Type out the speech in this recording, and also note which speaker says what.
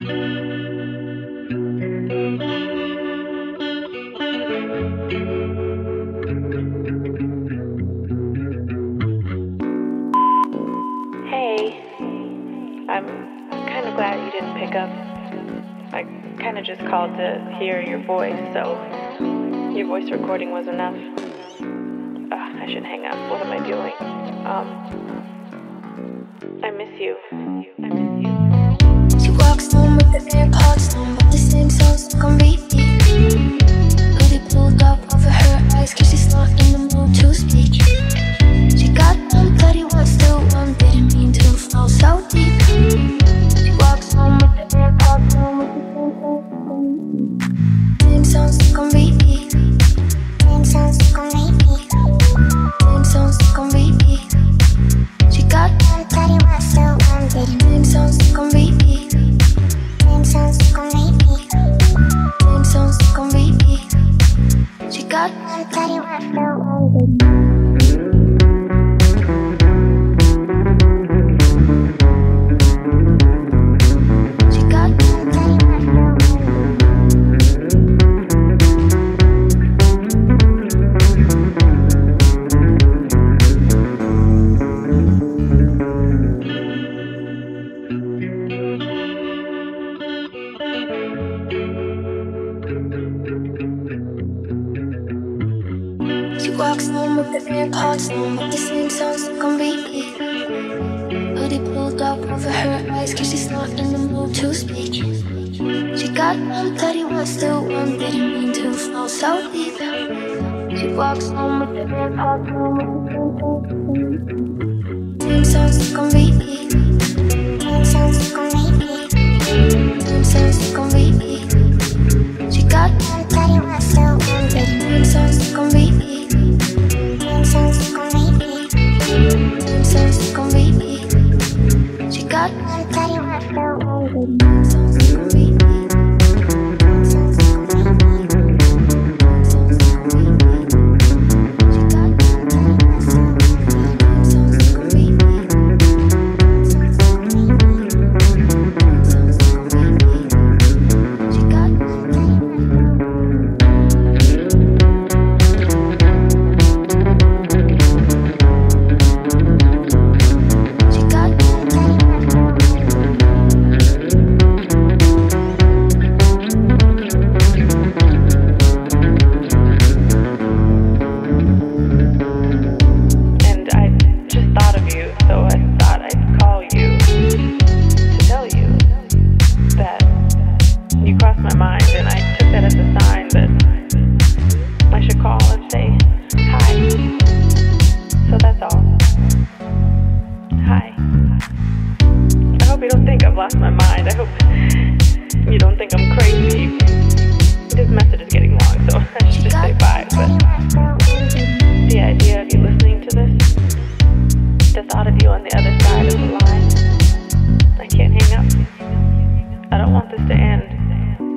Speaker 1: Hey, I'm kind of glad you didn't pick up. I kind of just called to hear your voice, so your voice recording was enough. I should hang up. What am I doing? I miss you. I miss you.
Speaker 2: She walks home with the AirPods on, but the same songs stuck on repeat. Hoodie pulled up over her eyes, cause she's not in the mood to speak. She got one, but he wants to one, didn't mean to fall so deep. She walks home with the AirPods on, with the same songs stuck on repeat. Same songs stuck on repeat. Same songs stuck on repeat. She got one, but he wants to one, same songs stuck on repeat. Same songs stuck on repeat. Same songs stuck on repeat. She got one, but he wants to one. She walks home with the AirPods on, with the same songs stuck on repeat. Hoodie pulled up over her eyes, cause she's not in the mood to speak. She got one, but he wants to one, didn't mean to fall so deep. She walks home with the AirPods on, with the same songs stuck on repeat. Same songs stuck on repeat. Same songs stuck on repeat. She got one, but he wants to one, same songs stuck on repeat. Same songs stuck on repeat. Same songs stuck on repeat. She got one, but he wants to one, same songs stuck on repeat.
Speaker 1: You don't think I've lost my mind. I hope you don't think I'm crazy. This message is getting long, so I should just say bye. But the idea of you listening to this, the thought of you on the other side of the line, I can't hang up. I don't want this to end.